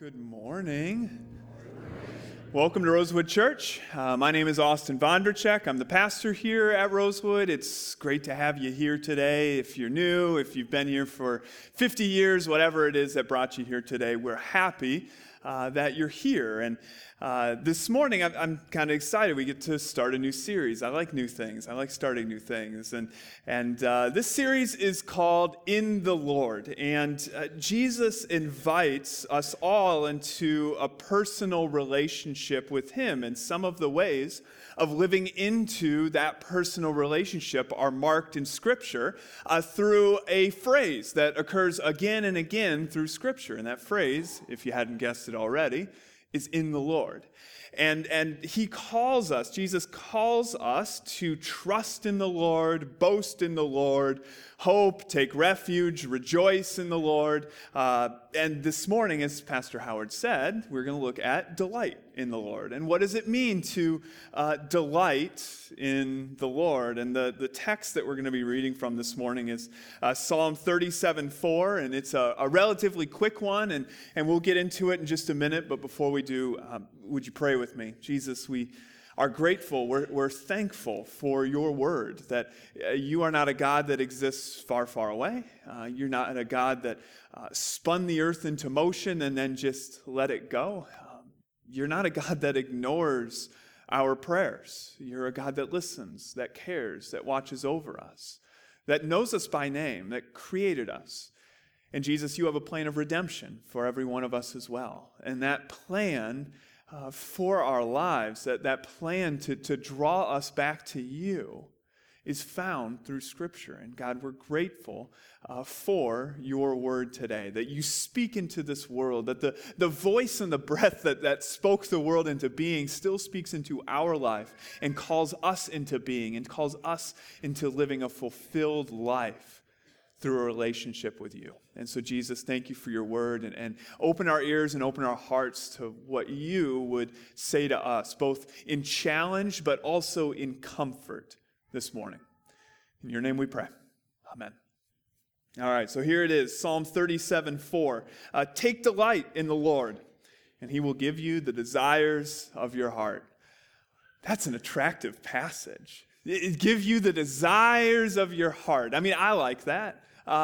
Good morning. Welcome to Rosewood Church. My name is Austin Vonderchek. I'm the pastor here at Rosewood. It's great to have you here today. If you're new, if you've been here for 50 years, whatever it is that brought you here today, we're happy that you're here. And this morning, I'm kind of excited. We get to start a new series. I like new things. I like starting new things. And this series is called In the Lord. And Jesus invites us all into a personal relationship with Him. And some of the ways of living into that personal relationship are marked in Scripture through a phrase that occurs again and again through Scripture. And that phrase, if you hadn't guessed it already, is in the Lord. And He calls us, Jesus calls us to trust in the Lord, boast in the Lord, hope, take refuge, rejoice in the Lord. And this morning, as Pastor Howard said, we're going to look at delight in the Lord. And what does it mean to delight in the Lord? And the text that we're going to be reading from this morning is Psalm 37:4, and it's a relatively quick one, and we'll get into it in just a minute. But before we do, would you pray with me? Jesus, we are grateful, we're thankful for your word, that you are not a God that exists far, far away. You're not a God that spun the earth into motion and then just let it go. You're not a God that ignores our prayers. You're a God that listens, that cares, that watches over us, that knows us by name, that created us. And Jesus, you have a plan of redemption for every one of us as well. And that plan for our lives, that plan to draw us back to you is found through Scripture. And God, we're grateful for your word today, that you speak into this world, that the voice and the breath that spoke the world into being still speaks into our life and calls us into being and calls us into living a fulfilled life through a relationship with you. And so, Jesus, thank you for your word, and open our ears and open our hearts to what you would say to us, both in challenge but also in comfort this morning. In your name we pray. Amen. All right, so here it is, Psalm 37:4. Take delight in the Lord, and he will give you the desires of your heart. That's an attractive passage. It gives you the desires of your heart. I mean, I like that.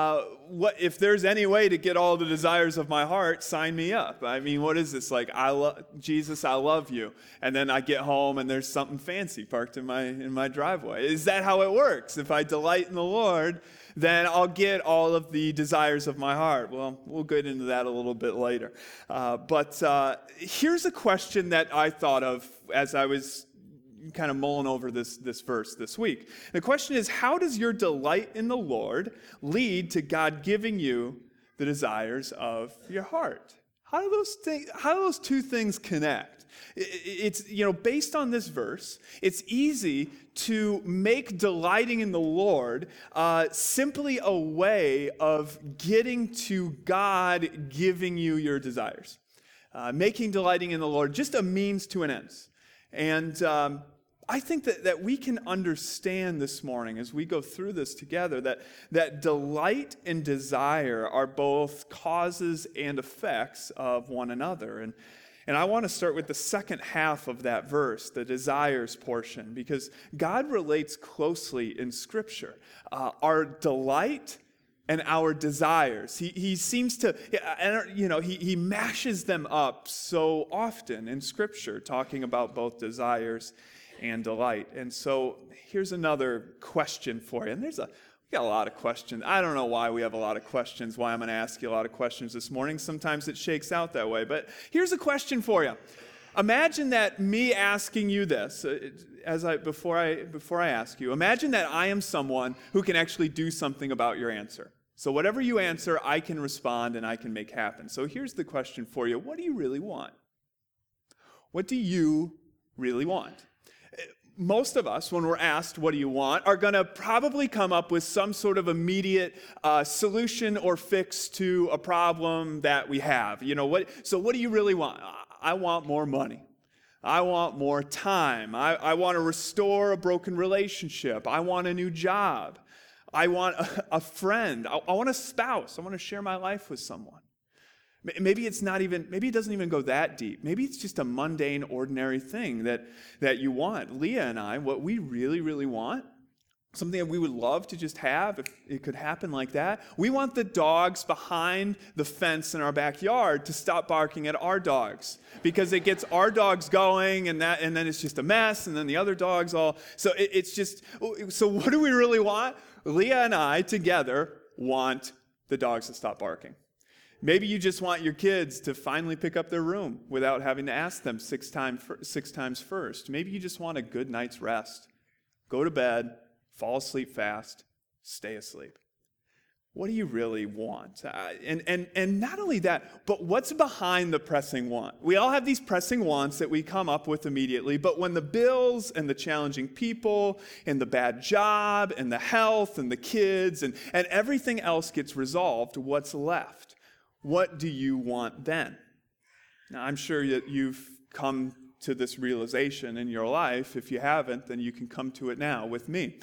What if there's any way to get all the desires of my heart, sign me up. I mean, what is this? Like, Jesus, I love you. And then I get home and there's something fancy parked in my driveway. Is that how it works? If I delight in the Lord, then I'll get all of the desires of my heart. Well, we'll get into that a little bit later. But here's a question that I thought of as I was kind of mulling over this verse this week. The question is, how does your delight in the Lord lead to God giving you the desires of your heart? How do those two things connect? It's, based on this verse, it's easy to make delighting in the Lord simply a way of getting to God giving you your desires. Making delighting in the Lord just a means to an end. And I think that we can understand this morning as we go through this together that delight and desire are both causes and effects of one another. And I want to start with the second half of that verse, the desires portion, because God relates closely in Scripture. Our delight and our desires. He seems to, he mashes them up so often in Scripture, talking about both desires and delight. And so here's another question for you. And we got a lot of questions. I don't know why we have a lot of questions, why I'm going to ask you a lot of questions this morning. Sometimes it shakes out that way. But here's a question for you. Imagine that me asking you this, before I ask you, imagine that I am someone who can actually do something about your answer. So whatever you answer, I can respond and I can make happen. So here's the question for you. What do you really want? What do you really want? Most of us, when we're asked, what do you want, are going to probably come up with some sort of immediate solution or fix to a problem that we have. So what do you really want? I want more money. I want more time. I want to restore a broken relationship. I want a new job. I want a friend. I want a spouse. I want to share my life with someone. Maybe it doesn't even go that deep. Maybe it's just a mundane, ordinary thing that you want. Leah and I, what we really, really want, something that we would love to just have if it could happen like that. We want the dogs behind the fence in our backyard to stop barking at our dogs, because it gets our dogs going, and then it's just a mess, and then the other dogs all. So what do we really want? Leah and I together want the dogs to stop barking. Maybe you just want your kids to finally pick up their room without having to ask them six times first. Maybe you just want a good night's rest. Go to bed, fall asleep fast, stay asleep. What do you really want? And not only that, but what's behind the pressing want? We all have these pressing wants that we come up with immediately, but when the bills and the challenging people and the bad job and the health and the kids and everything else gets resolved, what's left? What do you want then? Now, I'm sure that you've come to this realization in your life. If you haven't, then you can come to it now with me.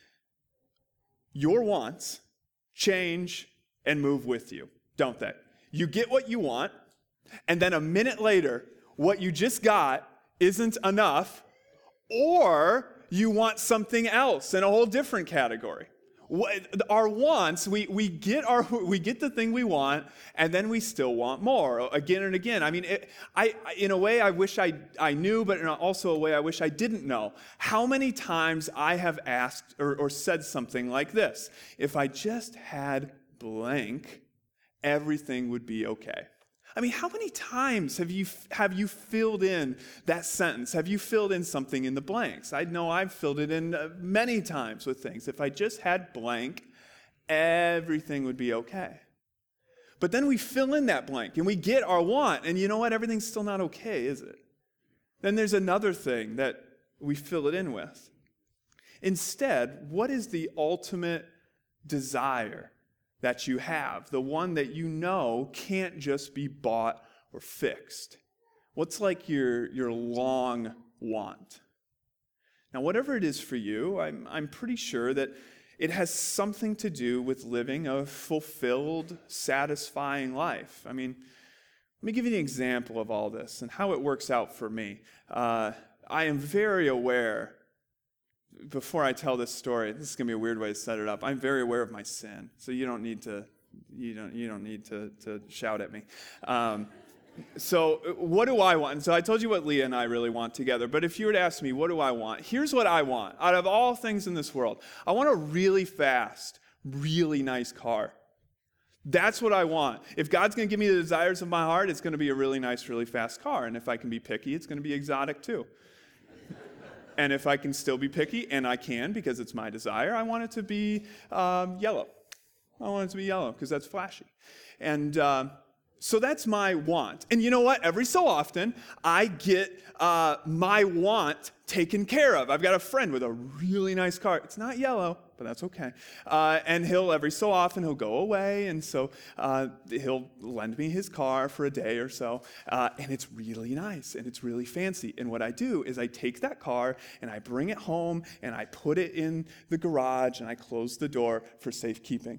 Your wants change and move with you, don't they? You get what you want, and then a minute later, what you just got isn't enough, or you want something else in a whole different category. Our wants, we get the thing we want, and then we still want more again and again. I mean, in a way, I wish I knew, but in also a way, I wish I didn't know how many times I have asked or said something like this: if I just had blank, everything would be okay. I mean, how many times have you filled in that sentence? Have you filled in something in the blanks? I know I've filled it in many times with things. If I just had blank, everything would be okay. But then we fill in that blank and we get our want, and you know what? Everything's still not okay, is it? Then there's another thing that we fill it in with. Instead, what is the ultimate desire that you have, the one that you know can't just be bought or fixed? What's like your long want? Now, whatever it is for you, I'm pretty sure that it has something to do with living a fulfilled, satisfying life. I mean, let me give you an example of all this and how it works out for me. I am very aware. Before I tell this story, this is going to be a weird way to set it up. I'm very aware of my sin, so you don't need to shout at me. So what do I want? And so I told you what Leah and I really want together, but if you were to ask me, what do I want? Here's what I want. Out of all things in this world, I want a really fast, really nice car. That's what I want. If God's going to give me the desires of my heart, it's going to be a really nice, really fast car. And if I can be picky, it's going to be exotic too. And if I can still be picky, and I can because it's my desire, I want it to be yellow. I want it to be yellow because that's flashy. And so that's my want. And you know what? Every so often, I get my want taken care of. I've got a friend with a really nice car. It's not yellow, but that's okay. And every so often, he'll go away, and so he'll lend me his car for a day or so, and it's really nice, and it's really fancy. And what I do is I take that car, and I bring it home, and I put it in the garage, and I close the door for safekeeping.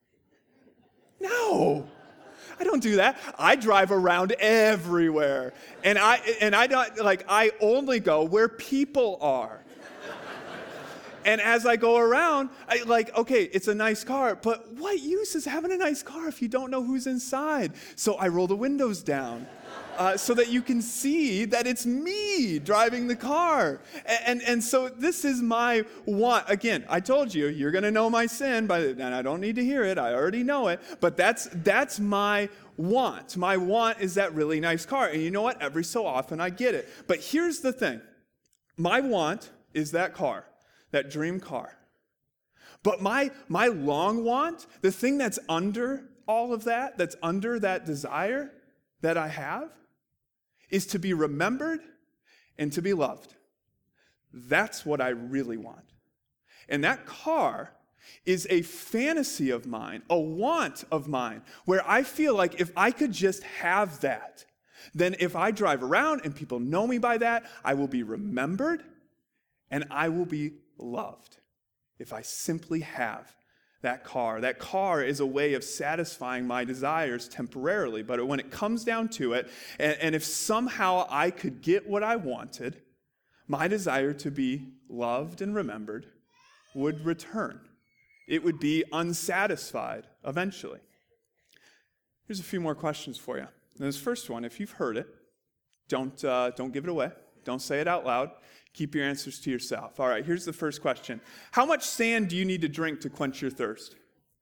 No! I don't do that. I drive around everywhere. And I don't, I only go where people are. And as I go around, okay, it's a nice car, but what use is having a nice car if you don't know who's inside? So I roll the windows down so that you can see that it's me driving the car. And so this is my want. Again, I told you, you're going to know my sin, and I don't need to hear it. I already know it. But that's my want. My want is that really nice car. And you know what? Every so often I get it. But here's the thing. My want is that car. That dream car. But my long want, the thing that's under all of that, that's under that desire that I have, is to be remembered and to be loved. That's what I really want. And that car is a fantasy of mine, a want of mine, where I feel like if I could just have that, then if I drive around and people know me by that, I will be remembered and I will be loved if I simply have that car. That car is a way of satisfying my desires temporarily, but when it comes down to it, and if somehow I could get what I wanted, my desire to be loved and remembered would return. It would be unsatisfied eventually. Here's a few more questions for you. This first one, if you've heard it, don't give it away. Don't say it out loud. Keep your answers to yourself. All right, here's the first question. How much sand do you need to drink to quench your thirst?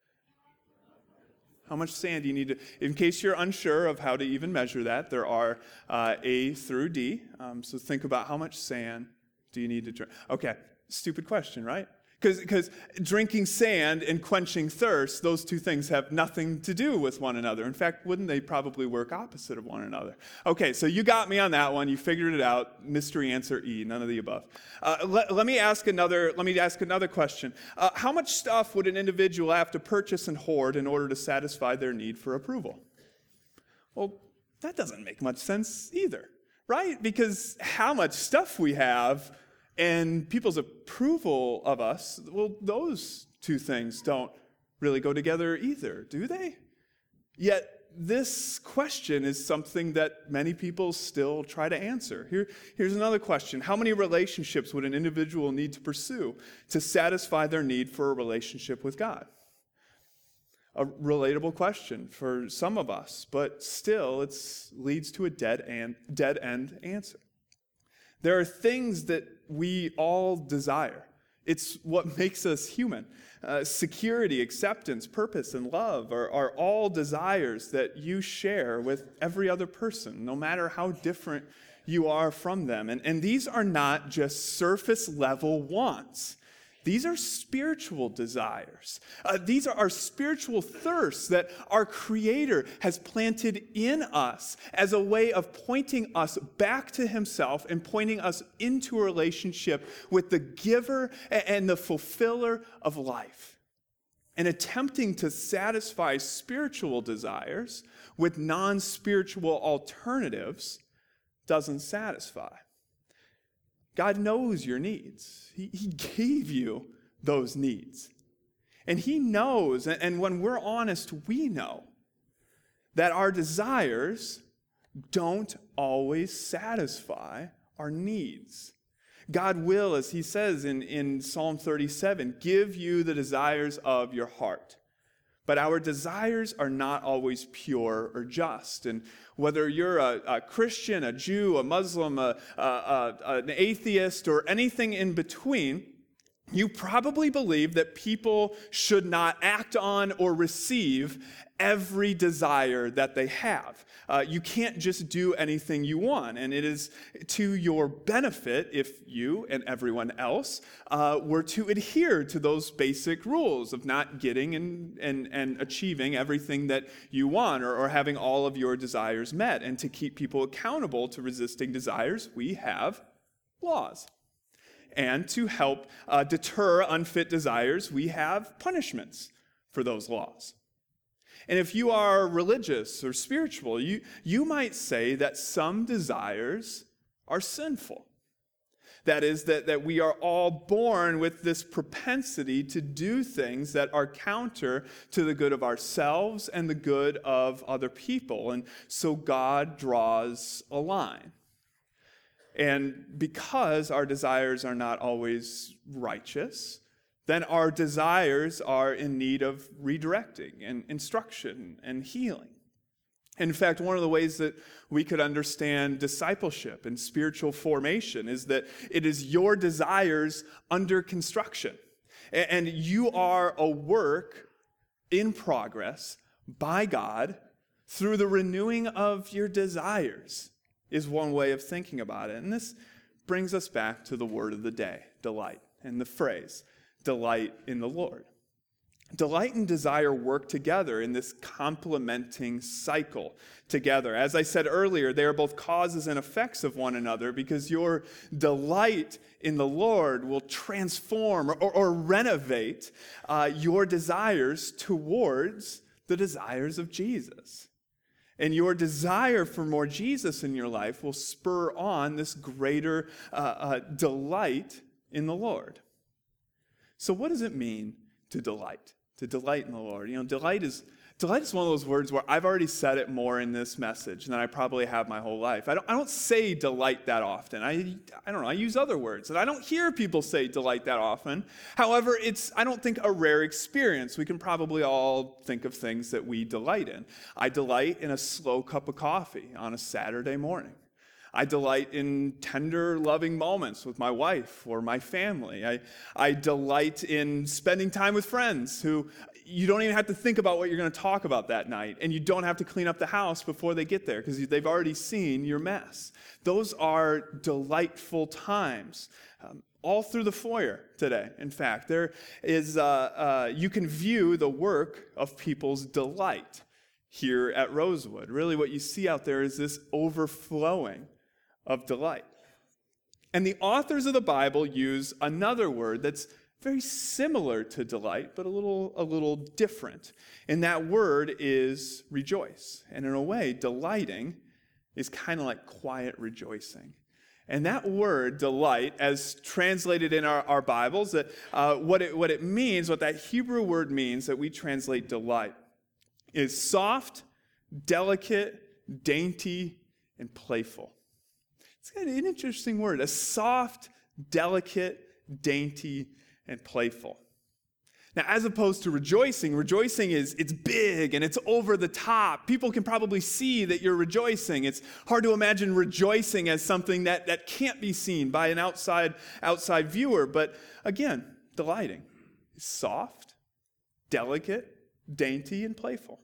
How much sand do you need to, in case you're unsure of how to even measure that, there are A through D. So think about how much sand do you need to drink. Okay, stupid question, right? Because drinking sand and quenching thirst, those two things have nothing to do with one another. In fact, wouldn't they probably work opposite of one another? Okay, so you got me on that one. You figured it out. Mystery answer E, none of the above. Let me ask another question. How much stuff would an individual have to purchase and hoard in order to satisfy their need for approval? Well, that doesn't make much sense either, right? Because how much stuff we have and people's approval of us, well, those two things don't really go together either, do they? Yet this question is something that many people still try to answer. Here's another question. How many relationships would an individual need to pursue to satisfy their need for a relationship with God? A relatable question for some of us, but still it leads to a dead-end answer. There are things that we all desire. It's what makes us human. Security, acceptance, purpose, and love are all desires that you share with every other person, no matter how different you are from them. And these are not just surface-level wants. These are spiritual desires. These are our spiritual thirsts that our Creator has planted in us as a way of pointing us back to Himself and pointing us into a relationship with the giver and the fulfiller of life. And attempting to satisfy spiritual desires with non-spiritual alternatives doesn't satisfy. God knows your needs. He gave you those needs. And He knows, and when we're honest, we know that our desires don't always satisfy our needs. God will, as He says in Psalm 37, give you the desires of your heart. But our desires are not always pure or just. And whether you're a Christian, a Jew, a Muslim, an atheist, or anything in between, you probably believe that people should not act on or receive every desire that they have. You can't just do anything you want, and it is to your benefit if you and everyone else were to adhere to those basic rules of not getting and achieving everything that you want or having all of your desires met. And to keep people accountable to resisting desires, we have laws. And to help deter unfit desires, we have punishments for those laws. And if you are religious or spiritual, you might say that some desires are sinful. That is, that we are all born with this propensity to do things that are counter to the good of ourselves and the good of other people. And so God draws a line. And because our desires are not always righteous, then our desires are in need of redirecting and instruction and healing. In fact, one of the ways that we could understand discipleship and spiritual formation is that it is your desires under construction. And you are a work in progress by God through the renewing of your desires, is one way of thinking about it. And this brings us back to the word of the day, delight, and the phrase, delight in the Lord. Delight and desire work together in this complementing cycle together. As I said earlier, they are both causes and effects of one another because your delight in the Lord will transform or renovate your desires towards the desires of Jesus. And your desire for more Jesus in your life will spur on this greater delight in the Lord. So what does it mean to delight? to delight in the Lord. Delight is one of those words where I've already said it more in this message than I probably have my whole life. I don't say delight that often. I don't know, I use other words, and I don't hear people say delight that often. However, it's, I don't think, a rare experience. We can probably all think of things that we delight in. I delight in a slow cup of coffee on a Saturday morning. I delight in tender, loving moments with my wife or my family. I delight in spending time with friends who you don't even have to think about what you're going to talk about that night, and you don't have to clean up the house before they get there because they've already seen your mess. Those are delightful times. All through the foyer today, in fact, there is you can view the work of people's delight here at Rosewood. Really what you see out there is this overflowing of delight. And the authors of the Bible use another word that's very similar to delight, but a little different. And that word is rejoice. And in a way, delighting is kind of like quiet rejoicing. And that word, delight, as translated in our Bibles, that what it means, what that Hebrew word means that we translate delight, is soft, delicate, dainty, and playful. It's kind of an interesting word, a soft, delicate, dainty, and playful. Now, as opposed to rejoicing it's big and it's over the top. People can probably see that you're rejoicing. It's hard to imagine rejoicing as something that can't be seen by an outside viewer. But again, delighting is soft, delicate, dainty, and playful.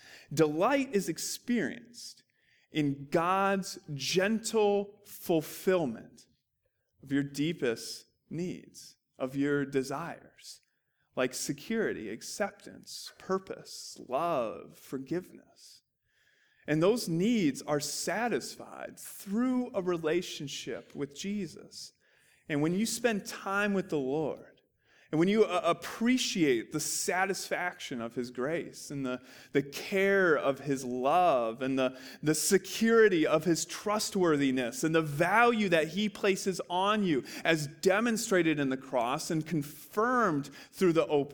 Delight is experienced in God's gentle fulfillment of your deepest needs, of your desires, like security, acceptance, purpose, love, forgiveness. And those needs are satisfied through a relationship with Jesus. And when you spend time with the Lord, and when you appreciate the satisfaction of His grace and the care of His love and the security of His trustworthiness and the value that He places on you as demonstrated in the cross and confirmed through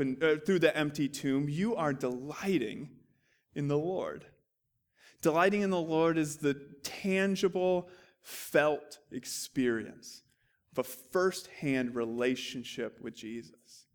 the empty tomb, you are delighting in the Lord. Delighting in the Lord is the tangible, felt experience of a first-hand relationship with Jesus.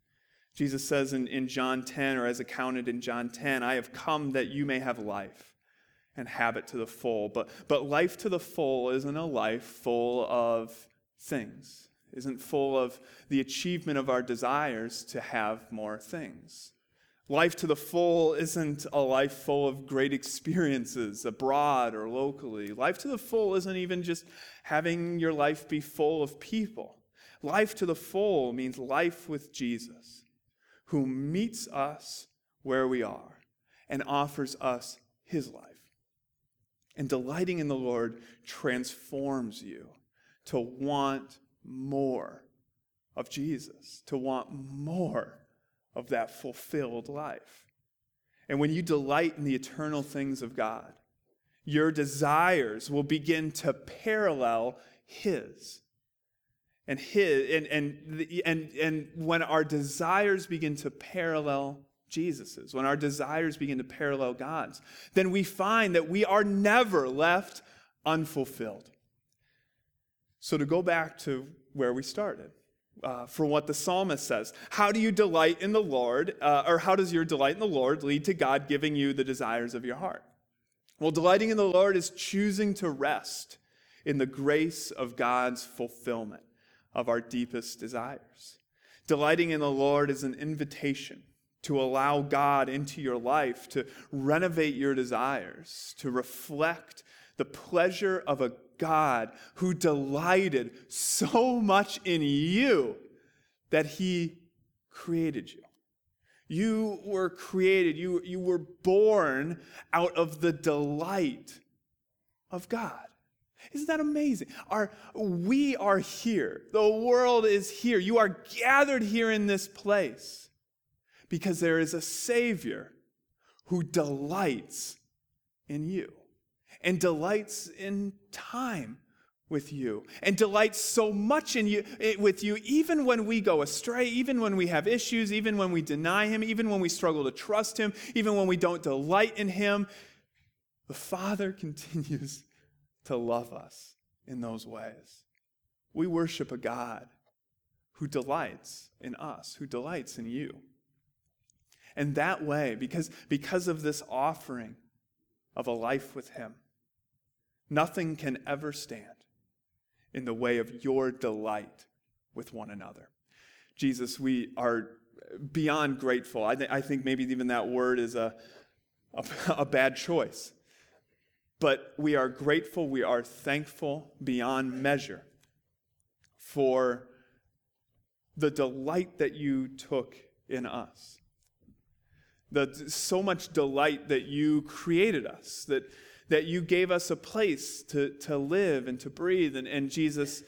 Jesus says in John 10, or as accounted in John 10, I have come that you may have life and have it to the full. But life to the full isn't a life full of things, isn't full of the achievement of our desires to have more things. Life to the full isn't a life full of great experiences abroad or locally. Life to the full isn't even just having your life be full of people. Life to the full means life with Jesus, who meets us where we are and offers us His life. And delighting in the Lord transforms you to want more of Jesus, to want more of that fulfilled life. And when you delight in the eternal things of God, your desires will begin to parallel His. And when our desires begin to parallel Jesus's, when our desires begin to parallel God's, then we find that we are never left unfulfilled. So to go back to where we started, for what the psalmist says. How do you delight in the Lord, or how does your delight in the Lord lead to God giving you the desires of your heart? Well, delighting in the Lord is choosing to rest in the grace of God's fulfillment of our deepest desires. Delighting in the Lord is an invitation to allow God into your life, to renovate your desires, to reflect the pleasure of a God who delighted so much in you that He created you. You were created, you were born out of the delight of God. Isn't that amazing? We are here. The world is here. You are gathered here in this place because there is a Savior who delights in you and delights in time with you and delights so much with you, even when we go astray, even when we have issues, even when we deny him, even when we struggle to trust him, even when we don't delight in him. The Father continues to love us in those ways. We worship a God who delights in us, who delights in you. And that way, because of this offering of a life with him, nothing can ever stand in the way of your delight with one another. Jesus, we are beyond grateful. I think maybe even that word is a bad choice. But we are grateful, we are thankful beyond measure for the delight that you took in us. So much delight that you created us, that you gave us a place to live and to breathe. And Jesus,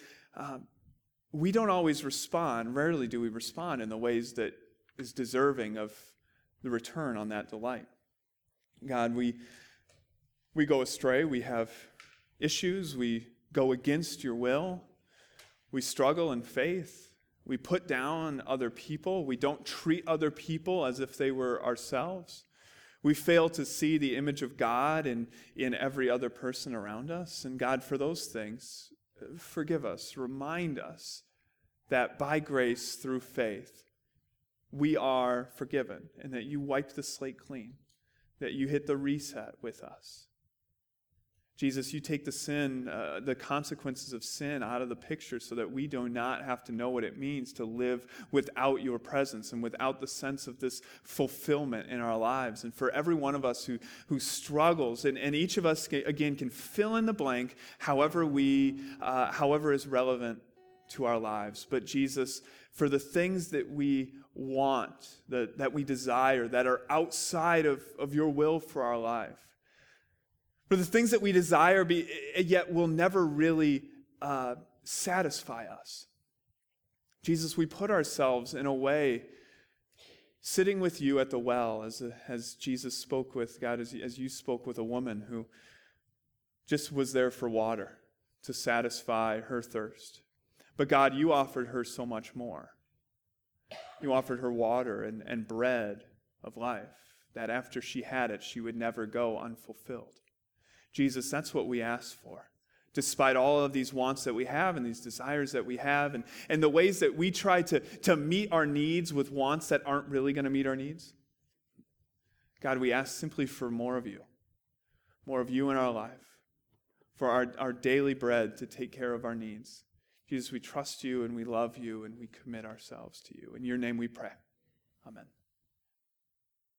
we don't always respond, rarely do we respond in the ways that is deserving of the return on that delight. God, we go astray, we have issues, we go against your will, we struggle in faith, we put down other people, we don't treat other people as if they were ourselves. We fail to see the image of God in every other person around us. And God, for those things, forgive us, remind us that by grace through faith, we are forgiven and that you wiped the slate clean, that you hit the reset with us. Jesus, you take the consequences of sin out of the picture so that we do not have to know what it means to live without your presence and without the sense of this fulfillment in our lives. And for every one of us who struggles, and each of us, again, can fill in the blank however is relevant to our lives. But Jesus, for the things that we want, that we desire, that are outside of your will for our life, for the things that we desire yet will never really satisfy us. Jesus, we put ourselves in a way sitting with you at the well as Jesus spoke with, God, as you spoke with a woman who just was there for water to satisfy her thirst. But God, you offered her so much more. You offered her water and bread of life, that after she had it, she would never go unfulfilled. Jesus, that's what we ask for. Despite all of these wants that we have and these desires that we have and the ways that we try to meet our needs with wants that aren't really going to meet our needs. God, we ask simply for more of you in our life, for our daily bread to take care of our needs. Jesus, we trust you and we love you and we commit ourselves to you. In your name we pray. Amen.